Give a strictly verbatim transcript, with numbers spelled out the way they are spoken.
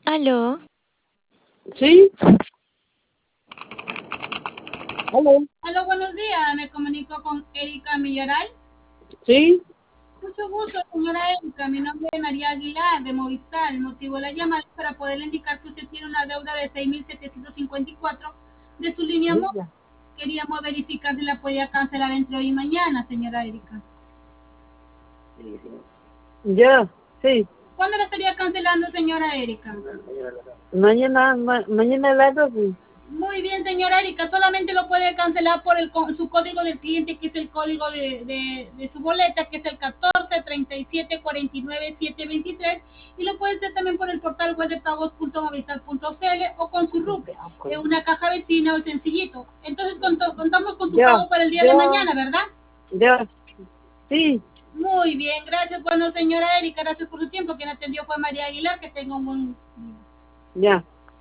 ¿Aló? ¿Sí? ¿Aló? Aló, buenos días. Me comunico con Erika Millaray. ¿Sí? Mucho gusto, señora Erika. Mi nombre es María Aguilar, de Movistar. El motivo de la llamada es para poderle indicar que usted tiene una deuda de seis mil setecientos cincuenta y cuatro de su línea móvil. Ya. Queríamos verificar si la podía cancelar entre hoy y mañana, señora Erika. Ya, sí. ¿Cuándo la estaría cancelando, señora Erika? Mañana, ma- mañana a las doce. Muy bien, señora Erika, solamente lo puede cancelar por el, su código del cliente, que es el código de, de, de su boleta, que es el catorce treinta y siete cuarenta y nueve setecientos veintitrés, y lo puede hacer también por el portal web de pagos punto movistar punto c l o con su R U P, en una caja vecina o sencillito. Entonces contamos con su Ya, pago para el día ya, de mañana, ¿verdad? ya. Sí, Muy bien, gracias. Bueno, señora Erika, gracias por su tiempo. Quien atendió fue María Aguilar. Que tenga un buen día. ya.